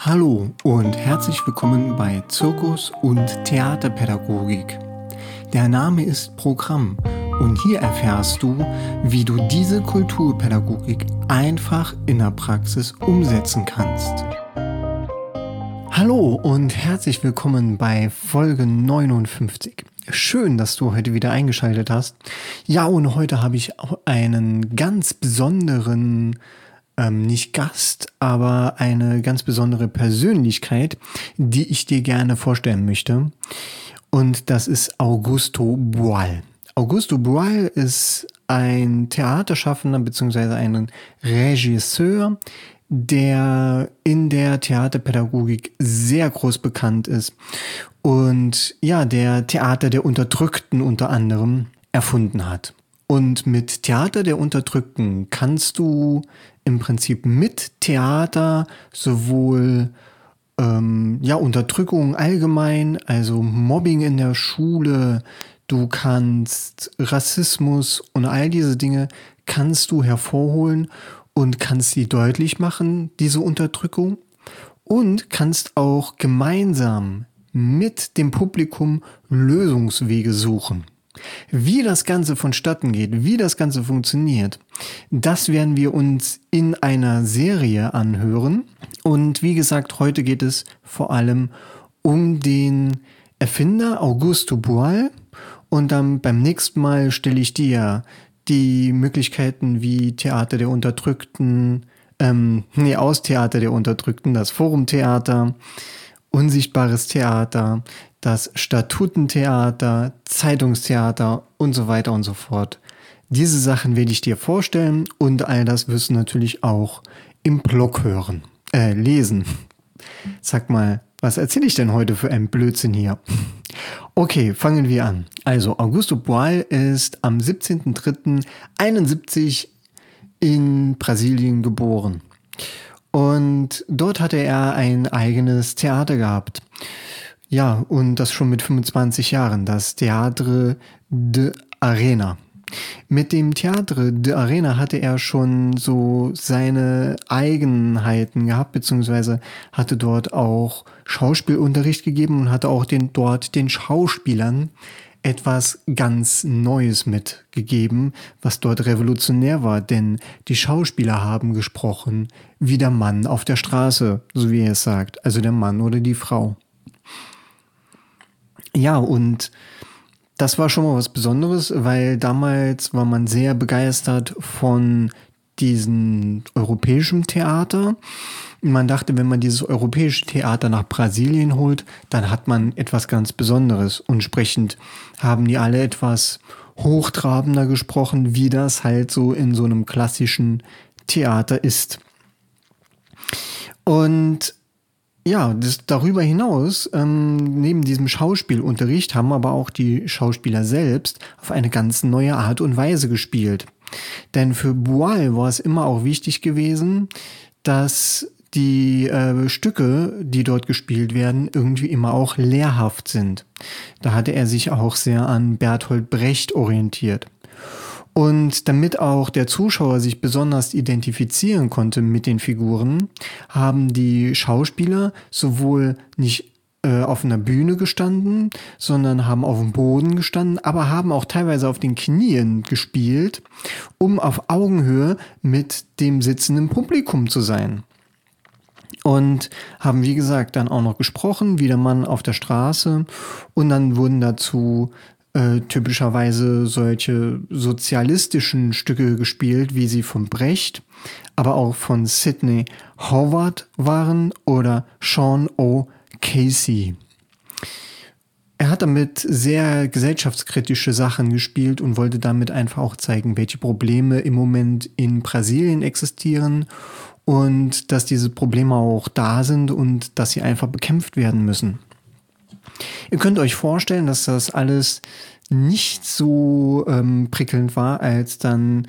Hallo und herzlich willkommen bei Zirkus- und Theaterpädagogik. Der Name ist Programm und hier erfährst du, wie du diese Kulturpädagogik einfach in der Praxis umsetzen kannst. Hallo und herzlich willkommen bei Folge 59. Schön, dass du heute wieder eingeschaltet hast. Ja, und heute habe ich auch einen ganz besonderen nicht Gast, aber eine ganz besondere Persönlichkeit, die ich dir gerne vorstellen möchte. Und das ist Augusto Boal. Augusto Boal ist ein Theaterschaffender bzw. ein Regisseur, der in der Theaterpädagogik sehr groß bekannt ist und ja, der Theater der Unterdrückten unter anderem erfunden hat. Und mit Theater der Unterdrückten kannst du im Prinzip mit Theater sowohl Unterdrückung allgemein, also Mobbing in der Schule, du kannst Rassismus und all diese Dinge kannst du hervorholen und kannst sie deutlich machen, diese Unterdrückung, und kannst auch gemeinsam mit dem Publikum Lösungswege suchen. Wie das Ganze vonstatten geht, wie das Ganze funktioniert, das werden wir uns in einer Serie anhören. Und wie gesagt, heute geht es vor allem um den Erfinder Augusto Boal. Und dann beim nächsten Mal stelle ich dir die Möglichkeiten wie Theater der Unterdrückten, aus Theater der Unterdrückten, das Forumtheater, Unsichtbares Theater, das Statutentheater, Zeitungstheater und so weiter und so fort. Diese Sachen werde ich dir vorstellen und all das wirst du natürlich auch im Blog lesen. Sag mal, was erzähle ich denn heute für einen Blödsinn hier? Okay, fangen wir an. Also, Augusto Boal ist am 17.03.71 in Brasilien geboren. Und dort hatte er ein eigenes Theater gehabt. Ja, und das schon mit 25 Jahren, das Teatro de Arena. Mit dem Teatro de Arena hatte er schon so seine Eigenheiten gehabt, beziehungsweise hatte dort auch Schauspielunterricht gegeben und hatte auch dort den Schauspielern etwas ganz Neues mitgegeben, was dort revolutionär war, denn die Schauspieler haben gesprochen wie der Mann auf der Straße, so wie er es sagt, also der Mann oder die Frau. Ja, und das war schon mal was Besonderes, weil damals war man sehr begeistert von diesem europäischen Theater. Man dachte, wenn man dieses europäische Theater nach Brasilien holt, dann hat man etwas ganz Besonderes. Und entsprechend haben die alle etwas hochtrabender gesprochen, wie das halt so in so einem klassischen Theater ist. Und ja, darüber hinaus, neben diesem Schauspielunterricht, haben aber auch die Schauspieler selbst auf eine ganz neue Art und Weise gespielt. Denn für Boal war es immer auch wichtig gewesen, dass die Stücke, die dort gespielt werden, irgendwie immer auch lehrhaft sind. Da hatte er sich auch sehr an Bertolt Brecht orientiert. Und damit auch der Zuschauer sich besonders identifizieren konnte mit den Figuren, haben die Schauspieler sowohl nicht auf einer Bühne gestanden, sondern haben auf dem Boden gestanden, aber haben auch teilweise auf den Knien gespielt, um auf Augenhöhe mit dem sitzenden Publikum zu sein. Und haben, wie gesagt, dann auch noch gesprochen, wie der Mann auf der Straße. Und dann wurden dazu typischerweise solche sozialistischen Stücke gespielt, wie sie von Brecht, aber auch von Sidney Howard waren oder Sean O. Casey. Er hat damit sehr gesellschaftskritische Sachen gespielt und wollte damit einfach auch zeigen, welche Probleme im Moment in Brasilien existieren und dass diese Probleme auch da sind und dass sie einfach bekämpft werden müssen. Ihr könnt euch vorstellen, dass das alles nicht so prickelnd war, als dann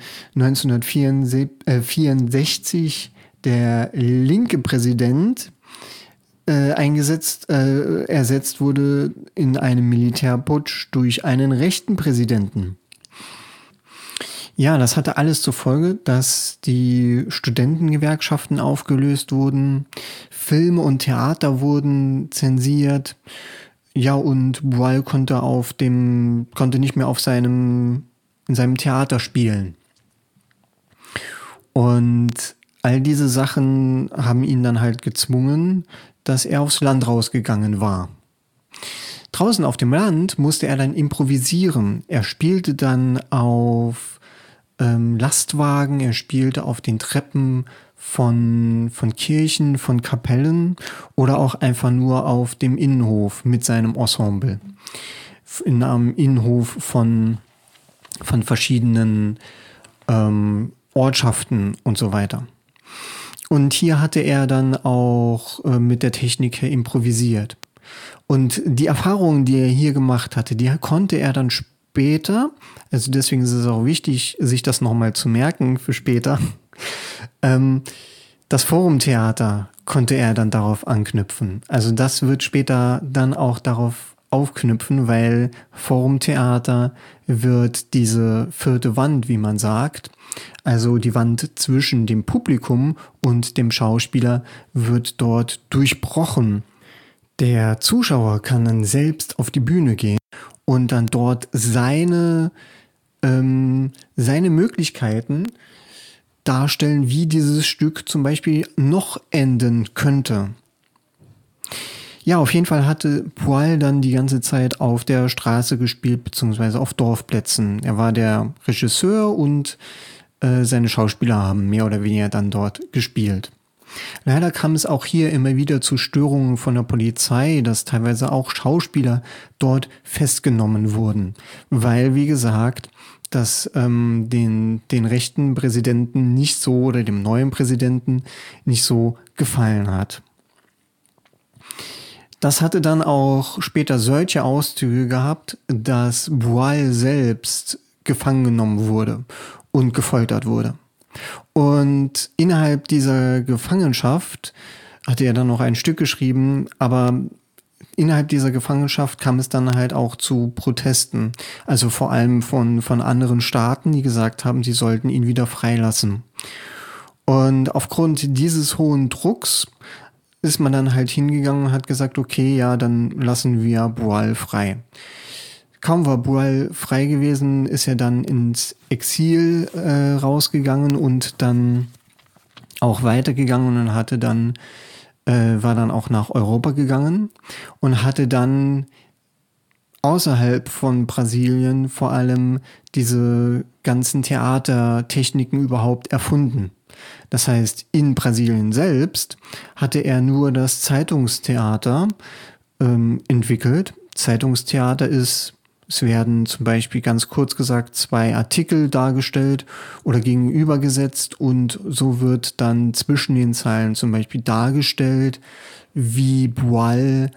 1964 der linke Präsident ersetzt wurde in einem Militärputsch durch einen rechten Präsidenten. Ja, das hatte alles zur Folge, dass die Studentengewerkschaften aufgelöst wurden, Filme und Theater wurden zensiert. Ja, und Boal konnte nicht mehr in seinem Theater spielen. Und all diese Sachen haben ihn dann halt gezwungen, dass er aufs Land rausgegangen war. Draußen auf dem Land musste er dann improvisieren. Er spielte dann auf Lastwagen, er spielte auf den Treppen von Kirchen, von Kapellen oder auch einfach nur auf dem Innenhof mit seinem Ensemble. In einem Innenhof von verschiedenen Ortschaften und so weiter. Und hier hatte er dann auch mit der Technik improvisiert. Und die Erfahrungen, die er hier gemacht hatte, die konnte er dann später, also deswegen ist es auch wichtig, sich das nochmal zu merken für später, das Forumtheater konnte er dann darauf anknüpfen. Also das wird später dann auch darauf aufknüpfen, weil Forumtheater wird diese vierte Wand, wie man sagt, also die Wand zwischen dem Publikum und dem Schauspieler, wird dort durchbrochen. Der Zuschauer kann dann selbst auf die Bühne gehen und dann dort seine Möglichkeiten darstellen, wie dieses Stück zum Beispiel noch enden könnte. Ja, auf jeden Fall hatte Boal dann die ganze Zeit auf der Straße gespielt, beziehungsweise auf Dorfplätzen. Er war der Regisseur und seine Schauspieler haben mehr oder weniger dann dort gespielt. Leider kam es auch hier immer wieder zu Störungen von der Polizei, dass teilweise auch Schauspieler dort festgenommen wurden, weil, wie gesagt, das den rechten Präsidenten nicht so oder dem neuen Präsidenten nicht so gefallen hat. Das hatte dann auch später solche Auszüge gehabt, dass Boal selbst gefangen genommen wurde und gefoltert wurde. Und innerhalb dieser Gefangenschaft hatte er dann noch ein Stück geschrieben, aber innerhalb dieser Gefangenschaft kam es dann halt auch zu Protesten. Also vor allem von anderen Staaten, die gesagt haben, sie sollten ihn wieder freilassen. Und aufgrund dieses hohen Drucks ist man dann halt hingegangen und hat gesagt, okay, ja, dann lassen wir Boal frei. Kaum war Boal frei gewesen, ist er dann ins Exil rausgegangen und dann auch weitergegangen und war dann auch nach Europa gegangen und hatte dann außerhalb von Brasilien vor allem diese ganzen Theatertechniken überhaupt erfunden. Das heißt, in Brasilien selbst hatte er nur das Zeitungstheater entwickelt. Zeitungstheater ist, es werden zum Beispiel ganz kurz gesagt 2 Artikel dargestellt oder gegenübergesetzt und so wird dann zwischen den Zeilen zum Beispiel dargestellt, wie Boal,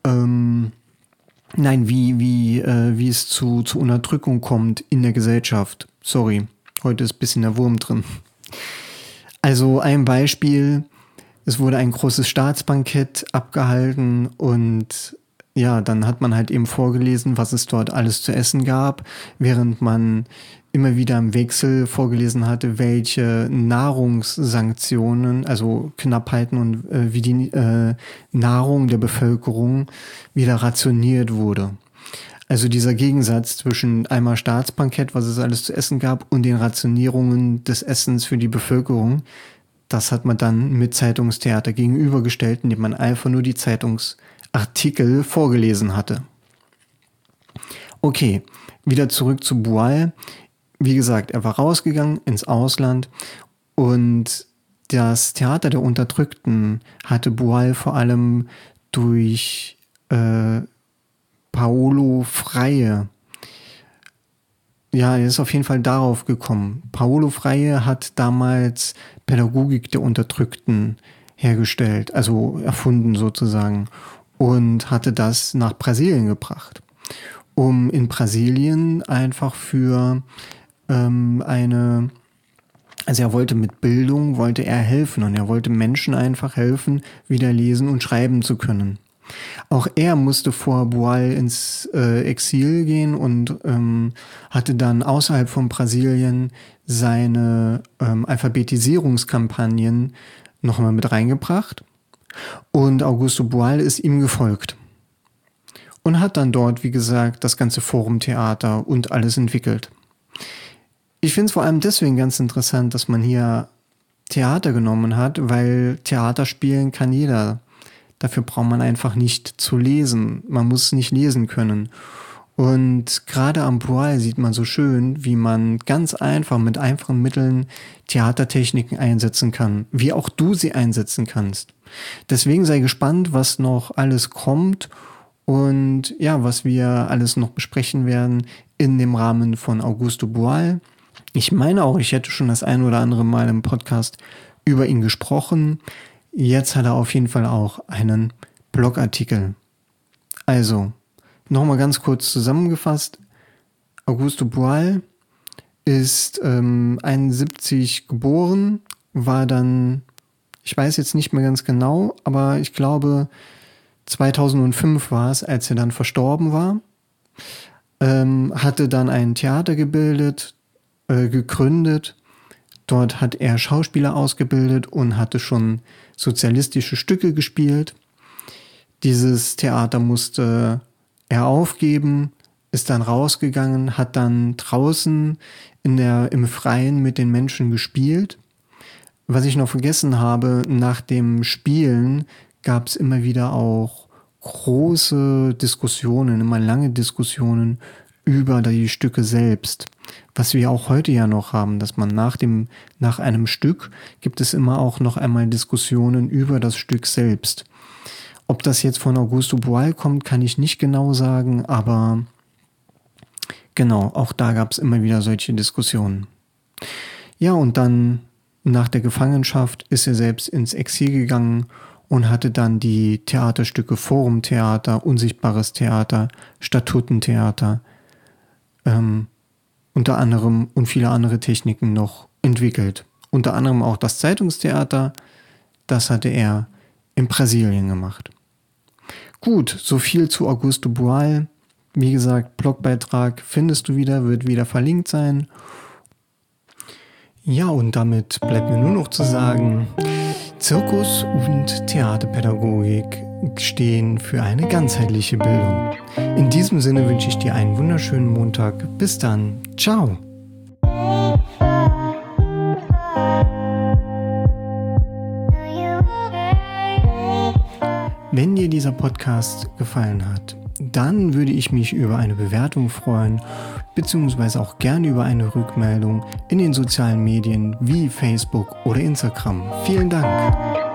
wie es zu Unterdrückung kommt in der Gesellschaft. Sorry, heute ist ein bisschen der Wurm drin. Also ein Beispiel, es wurde ein großes Staatsbankett abgehalten und ja, dann hat man halt eben vorgelesen, was es dort alles zu essen gab, während man immer wieder im Wechsel vorgelesen hatte, welche Nahrungssanktionen, also Knappheiten und wie die Nahrung der Bevölkerung wieder rationiert wurde. Also dieser Gegensatz zwischen einmal Staatsbankett, was es alles zu essen gab, und den Rationierungen des Essens für die Bevölkerung, das hat man dann mit Zeitungstheater gegenübergestellt, indem man einfach nur die Zeitungsartikel vorgelesen hatte. Okay, wieder zurück zu Boal. Wie gesagt, er war rausgegangen ins Ausland und das Theater der Unterdrückten hatte Boal vor allem durch Paulo Freire. Ja, er ist auf jeden Fall darauf gekommen. Paulo Freire hat damals Pädagogik der Unterdrückten hergestellt, also erfunden sozusagen, und hatte das nach Brasilien gebracht, um in Brasilien einfach für also er wollte mit Bildung, wollte er helfen und er wollte Menschen einfach helfen, wieder lesen und schreiben zu können. Auch er musste vor Boal ins Exil gehen und hatte dann außerhalb von Brasilien seine Alphabetisierungskampagnen nochmal mit reingebracht. Und Augusto Boal ist ihm gefolgt und hat dann dort, wie gesagt, das ganze Forumtheater und alles entwickelt. Ich finde es vor allem deswegen ganz interessant, dass man hier Theater genommen hat, weil Theater spielen kann jeder. Dafür braucht man einfach nicht zu lesen. Man muss nicht lesen können. Und gerade am Boal sieht man so schön, wie man ganz einfach mit einfachen Mitteln Theatertechniken einsetzen kann, wie auch du sie einsetzen kannst. Deswegen sei gespannt, was noch alles kommt und ja, was wir alles noch besprechen werden in dem Rahmen von Augusto Boal. Ich meine auch, ich hätte schon das ein oder andere Mal im Podcast über ihn gesprochen. Jetzt hat er auf jeden Fall auch einen Blogartikel. Also, nochmal ganz kurz zusammengefasst. Augusto Boal ist 71 geboren, war dann, ich weiß jetzt nicht mehr ganz genau, aber ich glaube 2005 war es, als er dann verstorben war. Hatte dann ein Theater gegründet. Dort hat er Schauspieler ausgebildet und hatte schon sozialistische Stücke gespielt. Dieses Theater musste er aufgeben, ist dann rausgegangen, hat dann draußen im Freien mit den Menschen gespielt. Was ich noch vergessen habe, nach dem Spielen gab es immer wieder auch große Diskussionen, immer lange Diskussionen über die Stücke selbst. Was wir auch heute ja noch haben, dass man nach einem Stück gibt es immer auch noch einmal Diskussionen über das Stück selbst. Ob das jetzt von Augusto Boal kommt, kann ich nicht genau sagen, aber genau, auch da gab es immer wieder solche Diskussionen. Ja, und dann nach der Gefangenschaft ist er selbst ins Exil gegangen und hatte dann die Theaterstücke Forumtheater, Unsichtbares Theater, Statutentheater, unter anderem und viele andere Techniken noch entwickelt. Unter anderem auch das Zeitungstheater, das hatte er in Brasilien gemacht. Gut, so viel zu Augusto Boal. Wie gesagt, Blogbeitrag findest du wieder, wird wieder verlinkt sein. Ja, und damit bleibt mir nur noch zu sagen, Zirkus und Theaterpädagogik stehen für eine ganzheitliche Bildung. In diesem Sinne wünsche ich dir einen wunderschönen Montag. Bis dann. Ciao. Wenn dir dieser Podcast gefallen hat, dann würde ich mich über eine Bewertung freuen, beziehungsweise auch gerne über eine Rückmeldung in den sozialen Medien wie Facebook oder Instagram. Vielen Dank.